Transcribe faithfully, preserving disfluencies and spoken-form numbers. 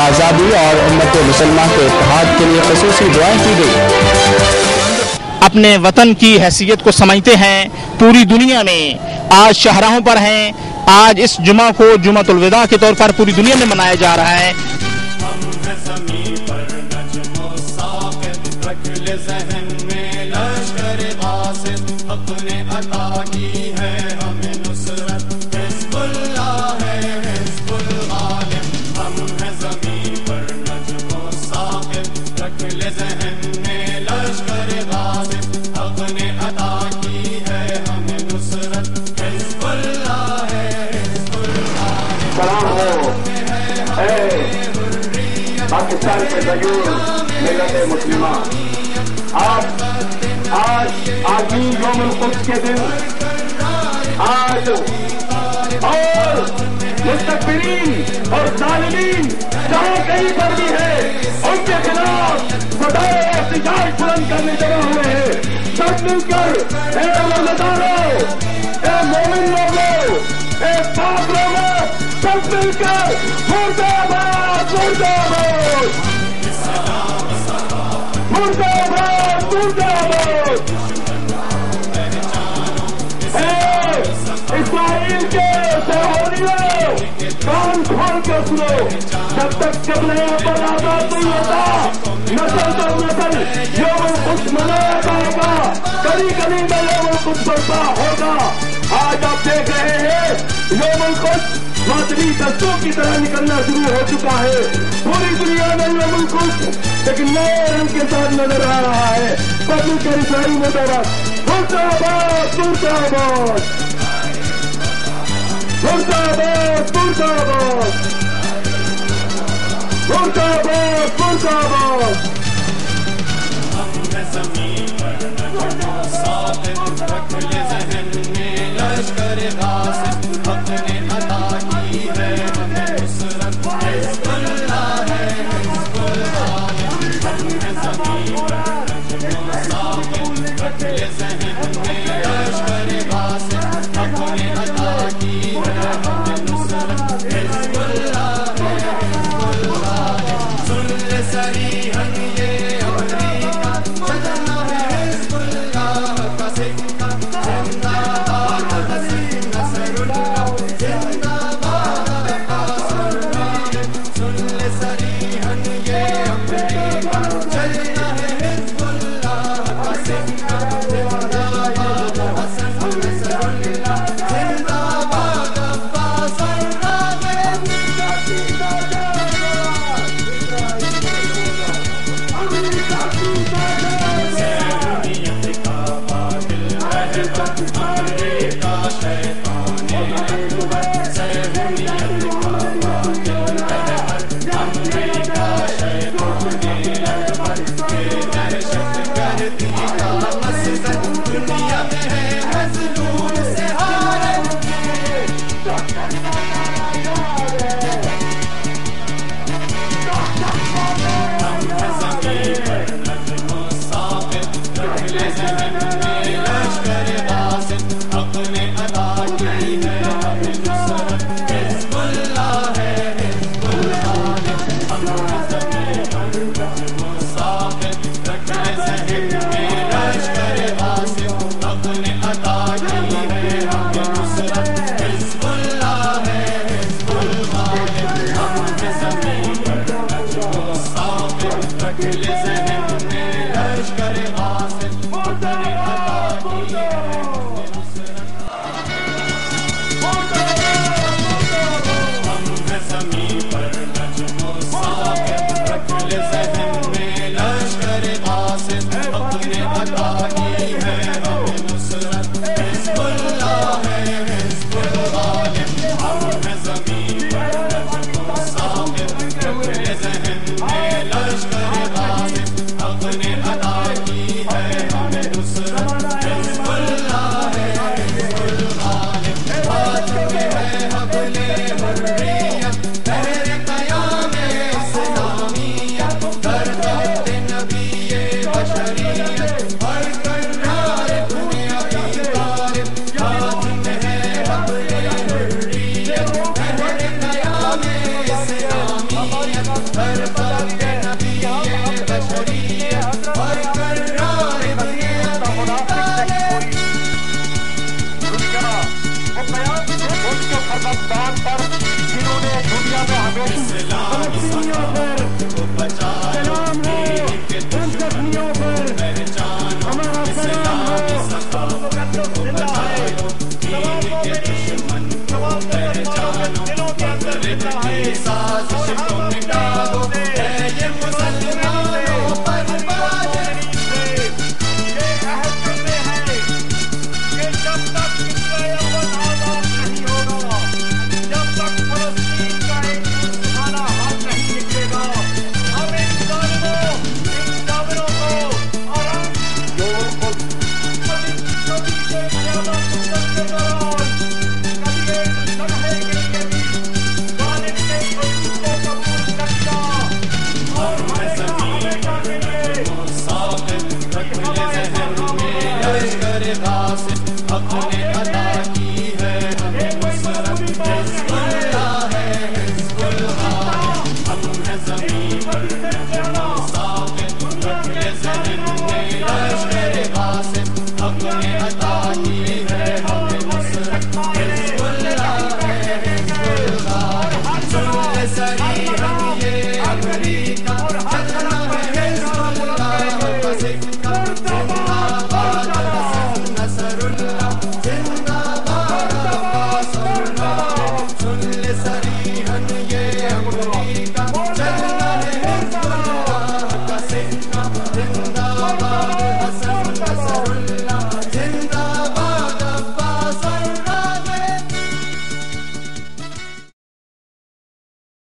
آزادی اور امت مسلمہ کے اتحاد کے لیے خصوصی دعائیں کی گئی۔ اپنے وطن کی حیثیت کو سمجھتے ہیں، پوری دنیا میں آج شاہراہوں پر ہیں۔ آج اس جمعہ کو جمعۃ الوداع کے طور پر پوری دنیا میں منایا جا رہا ہے۔ پاکستان کے غیور ملت مسلمہ، آج آج آزمی یوم القدس کے دن آج اور مستقبرین اور ظالمین جہاں کہیں پر بھی ہے ان کے خلاف صدائے احتجاج بلند کرنے جمع ہوئے ہیں۔ سب مل کر اے روزداروں، اے مومن لوگوں، اے پاک لوگوں، سب مل کر مردہ آباد مردہ آباد مردہ آباد مردہ آباد اے اسرائیل کے صہیونیوں، کان کھول کے سنو، جب تک قبلہ پر آزاد نہیں ہوتا نسل در نسل یوم القدس منایا جائے گا، کبھی کبھی میں یوم القدس برپا ہوگا۔ آج آپ دیکھ رہے ہیں یوم القدس ماتمی دستوں کی طرح نکلنا شروع ہو چکا ہے۔ پوری دنیا میں یوم القدس ایک نئے رنگ کے ساتھ نظر آ رہا ہے۔ پبلک کے رسائی مبارک، مردہ آباد مردہ آباد مردہ آباد مردہ آباد مردہ آباد مردہ آباد۔ لشکر غاصب शहीदों पर हमारा सलाम हो। मुकद्दस जिंदा है, सवालों के दुश्मन सवाल के दिलों के अंदर जिंदा है। और हम मिटा दो ये मुसलमानों पर बाज से ये अहद करते हैं कि जब तक इस्राएल आजाद नहीं होगा, जब तक फलस्तीन का एक सुखाना हाथ नहीं निकलेगा, हम इन जालिमों इन जाबिरों को और हम जो खुद कभी कभी से ज्यादा मुद्दत के दौरान कभी एक लम्हे के लिए भी जालिम के जुल्म को कबूल कर लिया और हमेशा हमेशा के लिए साबित रखने जहर में लश्कर गासिब अपने